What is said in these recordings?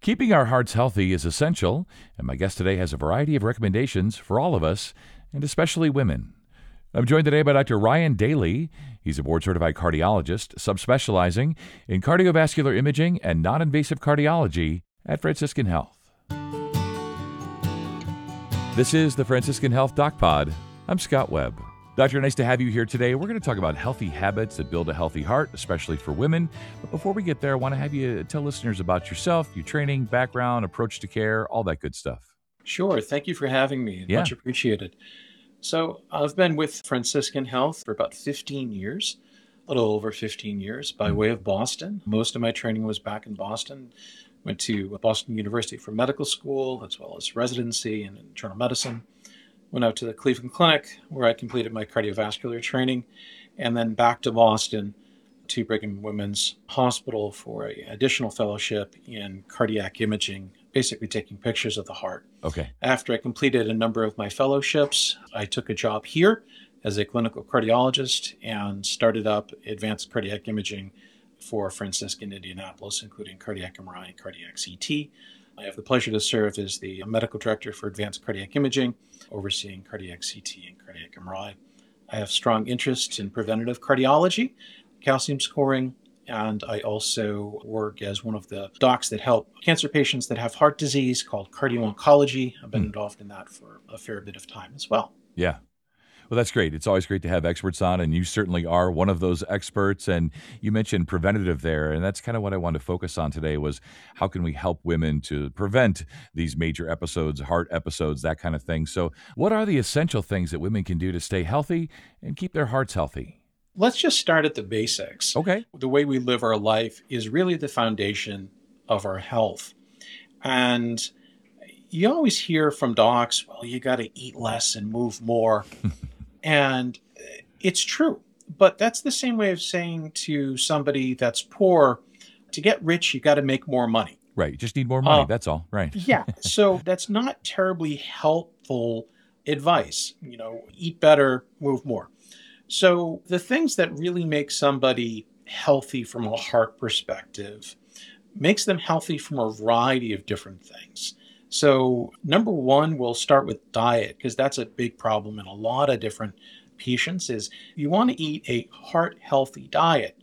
Keeping our hearts healthy is essential, and my guest today has a variety of recommendations for all of us, and especially women. I'm joined today by Dr. Ryan Daly. He's a board-certified cardiologist, subspecializing in cardiovascular imaging and non-invasive cardiology at Franciscan Health. This is the Franciscan Health Doc Pod. I'm Scott Webb. Doctor, nice to have you here today. We're going to talk about healthy habits that build a healthy heart, especially for women. But before we get there, I want to have you tell listeners about yourself, your training, background, approach to care, all that good stuff. Sure. Thank you for having me. Yeah. Much appreciated. So I've been with Franciscan Health for about 15 years, a little over 15 years, by way of Boston. Most of my training was back in Boston. Went to Boston University for medical school, as well as residency in internal medicine. Went out to the Cleveland Clinic, where I completed my cardiovascular training, and then back to Boston to Brigham and Women's Hospital for an additional fellowship in cardiac imaging, basically taking pictures of the heart. Okay. After I completed a number of my fellowships, I took a job here as a clinical cardiologist and started up advanced cardiac imaging for Franciscan Indianapolis, including cardiac MRI and cardiac CT. I have the pleasure to serve as the medical director for advanced cardiac imaging, overseeing cardiac CT and cardiac MRI. I have strong interest in preventative cardiology, calcium scoring, and I also work as one of the docs that help cancer patients that have heart disease called cardio-oncology. I've been involved in that for a fair bit of time as well. Yeah. Well, that's great. It's always great to have experts on, and you certainly are one of those experts. And you mentioned preventative there, and that's kind of what I wanted to focus on today was how can we help women to prevent these major episodes, heart episodes, that kind of thing. So what are the essential things that women can do to stay healthy and keep their hearts healthy? Let's just start at the basics. Okay. The way we live our life is really the foundation of our health. And you always hear from docs, well, you got to eat less and move more. And it's true. But that's the same way of saying to somebody that's poor, to get rich, you got to make more money. Right. You just need more money. That's all. Right. Yeah. So that's not terribly helpful advice. Eat better, move more. So the things that really make somebody healthy from a heart perspective makes them healthy from a variety of different things. So number one, we'll start with diet, because that's a big problem in a lot of different patients, is you want to eat a heart healthy diet.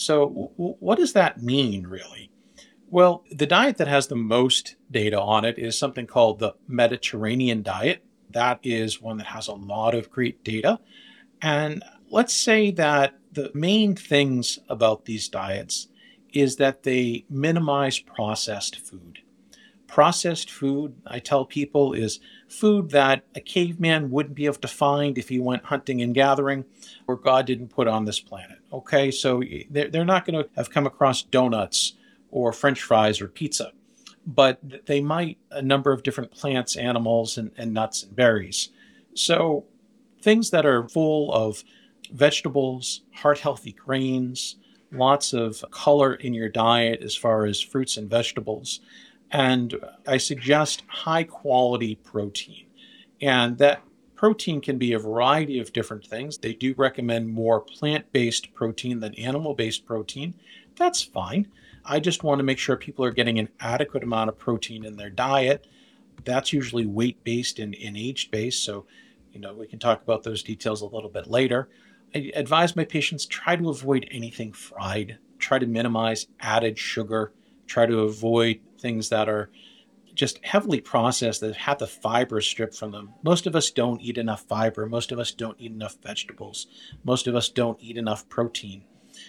So what does that mean, really? Well, the diet that has the most data on it is something called the Mediterranean diet. That is one that has a lot of great data. And let's say that the main things about these diets is that they minimize processed food. Processed food, I tell people, is food that a caveman wouldn't be able to find if he went hunting and gathering, or God didn't put on this planet. Okay, so they're not going to have come across donuts or French fries or pizza, but they might a number of different plants, animals, and nuts and berries. So things that are full of vegetables, heart-healthy grains, lots of color in your diet as far as fruits and vegetables. And I suggest high-quality protein. And that protein can be a variety of different things. They do recommend more plant-based protein than animal-based protein. That's fine. I just want to make sure people are getting an adequate amount of protein in their diet. That's usually weight-based and age-based. So, we can talk about those details a little bit later. I advise my patients try to avoid anything fried, try to minimize added sugar, try to avoid things that are just heavily processed that have the fiber stripped from them. Most of us don't eat enough fiber. Most of us don't eat enough vegetables. Most of us don't eat enough protein.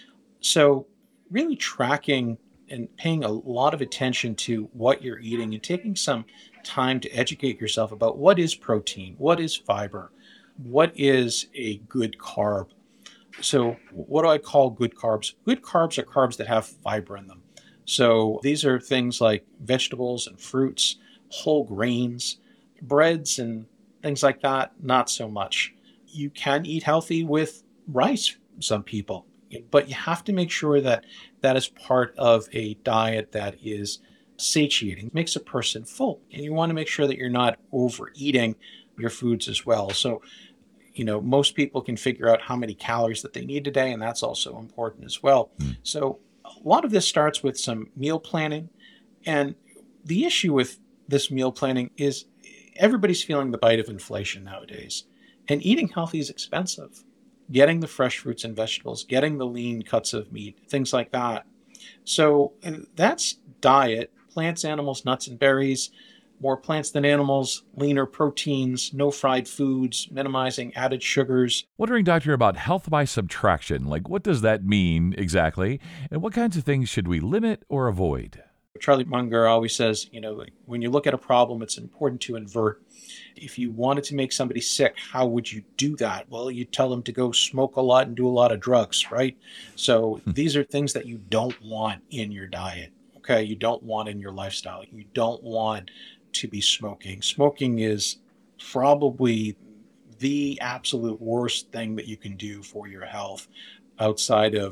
So really tracking and paying a lot of attention to what you're eating and taking some time to educate yourself about what is protein, what is fiber, what is a good carb. So what do I call good carbs? Good carbs are carbs that have fiber in them. So these are things like vegetables and fruits, whole grains, breads and things like that, not so much. You can eat healthy with rice, some people, but you have to make sure that that is part of a diet that is satiating, makes a person full. And you want to make sure that you're not overeating your foods as well. So, most people can figure out how many calories that they need a day, and that's also important as well. So a lot of this starts with some meal planning. And The issue with this meal planning is everybody's feeling the bite of inflation nowadays, and eating healthy is expensive. Getting the fresh fruits and vegetables, getting the lean cuts of meat, things like that. So that's diet: plants, animals, nuts, and berries. More plants than animals, leaner proteins, no fried foods, minimizing added sugars. Wondering, doctor, about health by subtraction. Like, what does that mean exactly? And what kinds of things should we limit or avoid? Charlie Munger always says, like, when you look at a problem, it's important to invert. If you wanted to make somebody sick, how would you do that? Well, you tell them to go smoke a lot and do a lot of drugs, right? So Hmm. these are things that you don't want in your diet. Okay. You don't want in your lifestyle. You don't want to be smoking. Smoking is probably the absolute worst thing that you can do for your health outside of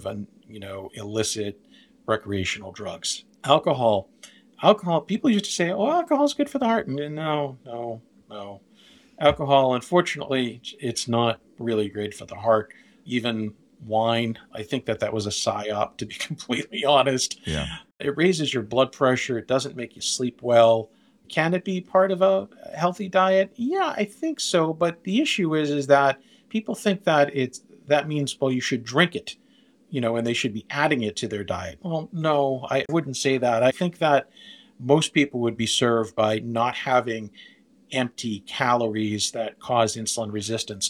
illicit recreational drugs. Alcohol, people used to say, oh, alcohol is good for the heart. No, no, no. Alcohol, unfortunately, it's not really great for the heart. Even wine, I think that was a psyop, to be completely honest. Yeah. It raises your blood pressure. It doesn't make you sleep well. Can it be part of a healthy diet? Yeah, I think so. But the issue is that people think that that means, well, you should drink it, and they should be adding it to their diet. Well, no, I wouldn't say that. I think that most people would be served by not having empty calories that cause insulin resistance.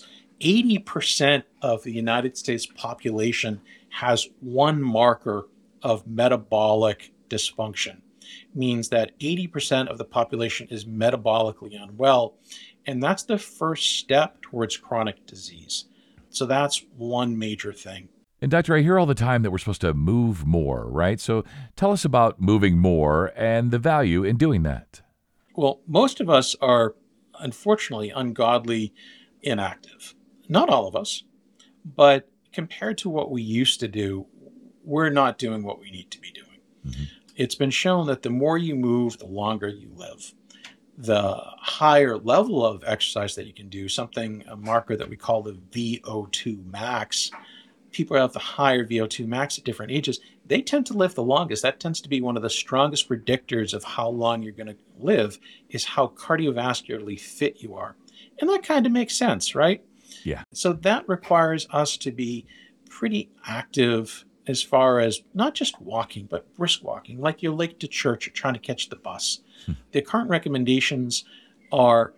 80% of the United States population has one marker of metabolic dysfunction. Means that 80% of the population is metabolically unwell, and that's the first step towards chronic disease. So that's one major thing. And doctor, I hear all the time that we're supposed to move more, right? So tell us about moving more and the value in doing that. Well, most of us are unfortunately ungodly inactive. Not all of us, but compared to what we used to do, we're not doing what we need to be doing. Hmm. It's been shown that the more you move, the longer you live. The higher level of exercise that you can do, a marker that we call the VO2 max, people who have the higher VO2 max at different ages, they tend to live the longest. That tends to be one of the strongest predictors of how long you're going to live, is how cardiovascularly fit you are. And that kind of makes sense, right? Yeah. So that requires us to be pretty active as far as not just walking, but brisk walking, like you're late to church or trying to catch the bus. Hmm. The current recommendations are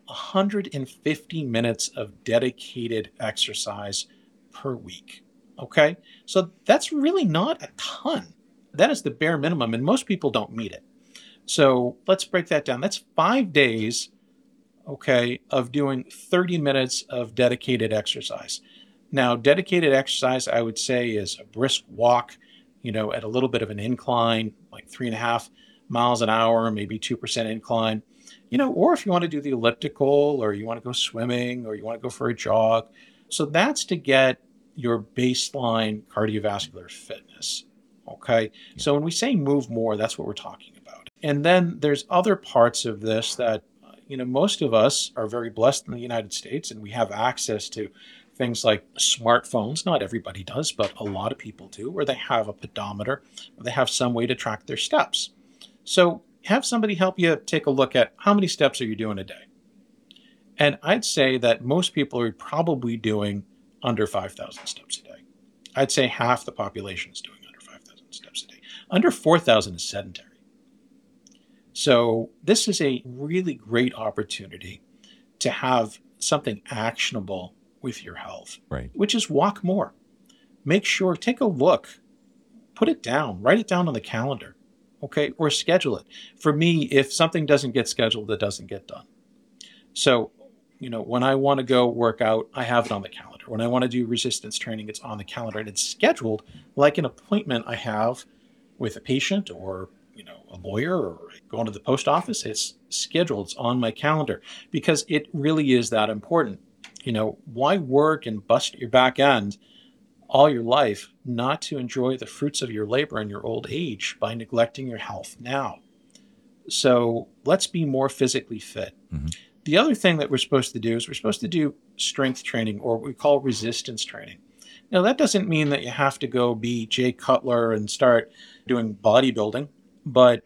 150 minutes of dedicated exercise per week. Okay. So that's really not a ton. That is the bare minimum, and most people don't meet it. So let's break that down. That's 5 days, okay, of doing 30 minutes of dedicated exercise. Now, dedicated exercise, I would say, is a brisk walk, at a little bit of an incline, like 3.5 miles an hour, maybe 2% incline, or if you want to do the elliptical, or you want to go swimming, or you want to go for a jog. So that's to get your baseline cardiovascular fitness. Okay. Yeah. So when we say move more, that's what we're talking about. And then there's other parts of this that, most of us are very blessed in the United States, and we have access to things like smartphones. Not everybody does, but a lot of people do, where they have a pedometer, or they have some way to track their steps. So have somebody help you take a look at how many steps are you doing a day. And I'd say that most people are probably doing under 5,000 steps a day. I'd say half the population is doing under 5,000 steps a day. Under 4,000 is sedentary. So this is a really great opportunity to have something actionable with your health, Right. which is walk more. Make sure, take a look, put it down, write it down on the calendar, okay, or schedule it. For me, if something doesn't get scheduled, it doesn't get done. So, when I want to go work out, I have it on the calendar. When I want to do resistance training, it's on the calendar, and it's scheduled like an appointment I have with a patient, or, a lawyer, or going to the post office. It's scheduled, it's on my calendar, because it really is that important. Why work and bust your back end all your life not to enjoy the fruits of your labor in your old age by neglecting your health now? So let's be more physically fit. Hmm. The other thing that we're supposed to do is we're supposed to do strength training, or what we call resistance training. Now, that doesn't mean that you have to go be Jay Cutler and start doing bodybuilding, but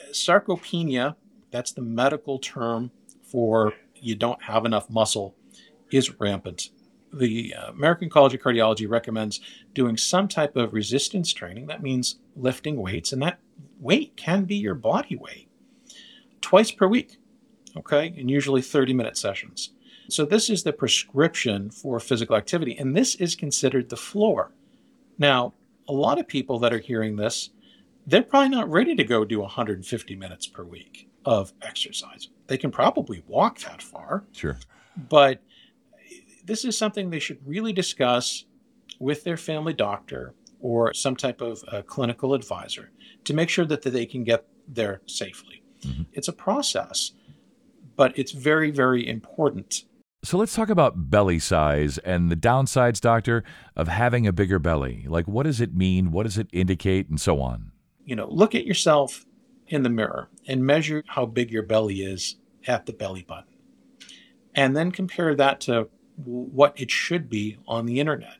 Sarcopenia, that's the medical term for you don't have enough muscle, is rampant. The American College of Cardiology recommends doing some type of resistance training. That means lifting weights, and that weight can be your body weight twice per week, okay? And usually 30-minute sessions. So this is the prescription for physical activity, and this is considered the floor. Now, a lot of people that are hearing this, they're probably not ready to go do 150 minutes per week of exercise. They can probably walk that far, Sure. but this is something they should really discuss with their family doctor or some type of clinical advisor to make sure that they can get there safely. Mhm. It's a process, but it's very, very important. So let's talk about belly size and the downsides, doctor, of having a bigger belly. Like, what does it mean? What does it indicate? And so on. Look at yourself in the mirror and measure how big your belly is at the belly button. And then compare that to what it should be on the internet.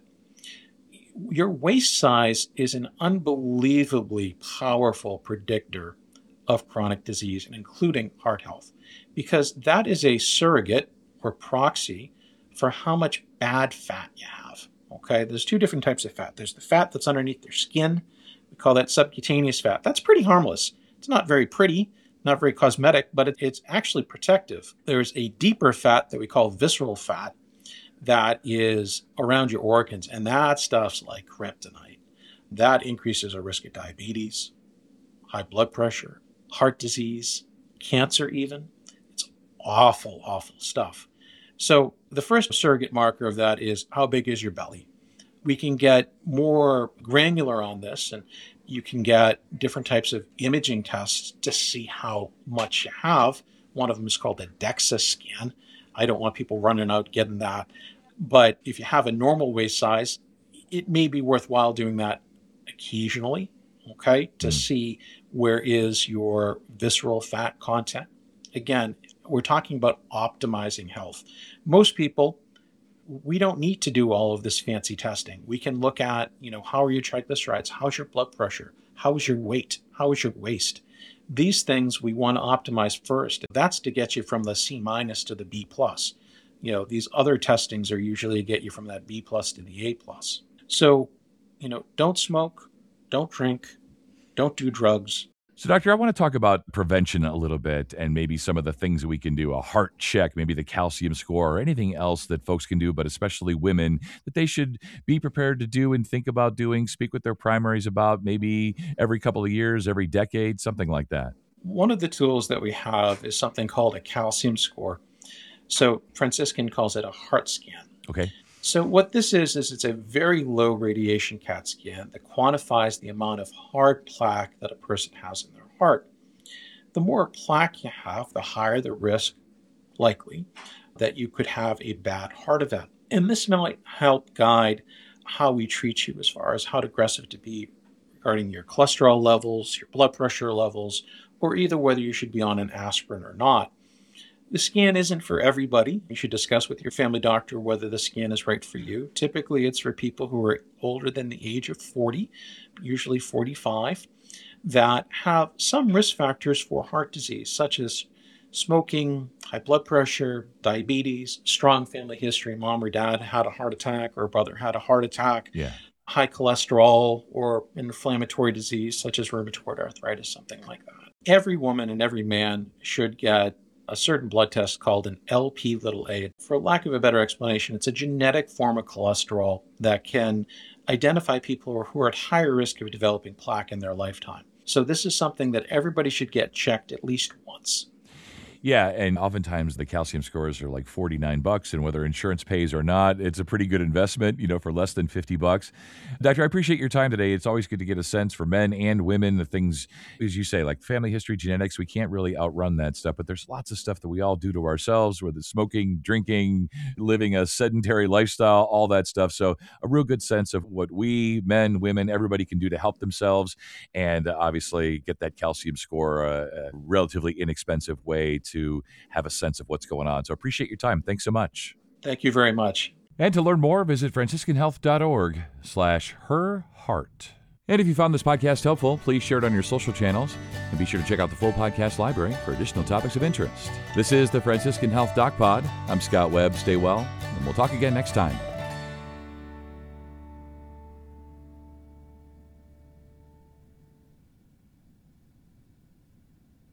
Your waist size is an unbelievably powerful predictor of chronic disease, and including heart health, because that is a surrogate or proxy for how much bad fat you have. Okay, there's two different types of fat. There's the fat that's underneath your skin. We call that subcutaneous fat. That's pretty harmless. It's not very pretty, not very cosmetic, but it's actually protective. There's a deeper fat that we call visceral fat that is around your organs, and that stuff's like kryptonite. That increases our risk of diabetes, high blood pressure, heart disease, cancer even. It's awful, awful stuff. So the first surrogate marker of that is how big is your belly? We can get more granular on this, and you can get different types of imaging tests to see how much you have. One of them is called a DEXA scan. I don't want people running out getting that. But if you have a normal waist size, it may be worthwhile doing that occasionally, okay, to see where is your visceral fat content. Again, we're talking about optimizing health. Most people, we don't need to do all of this fancy testing. We can look at, how are your triglycerides? How's your blood pressure? How is your weight? How is your waist? These things we want to optimize first. That's to get you from the C minus to the B plus. These other testings are usually to get you from that B plus to the A plus. So, don't smoke, don't drink, don't do drugs. So, doctor, I want to talk about prevention a little bit and maybe some of the things that we can do, a heart check, maybe the calcium score or anything else that folks can do, but especially women that they should be prepared to do and think about doing, speak with their primaries about maybe every couple of years, every decade, something like that. One of the tools that we have is something called a calcium score. So Franciscan calls it a heart scan. Okay. So what this is it's a very low radiation CAT scan that quantifies the amount of hard plaque that a person has in their heart. The more plaque you have, the higher the risk, likely, that you could have a bad heart event. And this might help guide how we treat you as far as how aggressive to be regarding your cholesterol levels, your blood pressure levels, or either whether you should be on an aspirin or not. The scan isn't for everybody. You should discuss with your family doctor whether the scan is right for you. Typically, it's for people who are older than the age of 40, usually 45, that have some risk factors for heart disease, such as smoking, high blood pressure, diabetes, strong family history. Mom or dad had a heart attack or a brother had a heart attack, Yeah. high cholesterol, or inflammatory disease, such as rheumatoid arthritis, something like that. Every woman and every man should get a certain blood test called an Lp(a). For lack of a better explanation, it's a genetic form of cholesterol that can identify people who are at higher risk of developing plaque in their lifetime. So this is something that everybody should get checked at least once. Yeah, and oftentimes the calcium scores are like $49, and whether insurance pays or not, it's a pretty good investment, for less than $50. Doctor, I appreciate your time today. It's always good to get a sense for men and women, the things, as you say, like family history, genetics, we can't really outrun that stuff, but there's lots of stuff that we all do to ourselves, whether it's smoking, drinking, living a sedentary lifestyle, all that stuff. So a real good sense of what we, men, women, everybody can do to help themselves and obviously get that calcium score a relatively inexpensive way to have a sense of what's going on. So appreciate your time. Thanks so much. Thank you very much. And to learn more, visit franciscanhealth.org/herheart. And if you found this podcast helpful, please share it on your social channels and be sure to check out the full podcast library for additional topics of interest. This is the Franciscan Health Doc Pod. I'm Scott Webb. Stay well, and we'll talk again next time.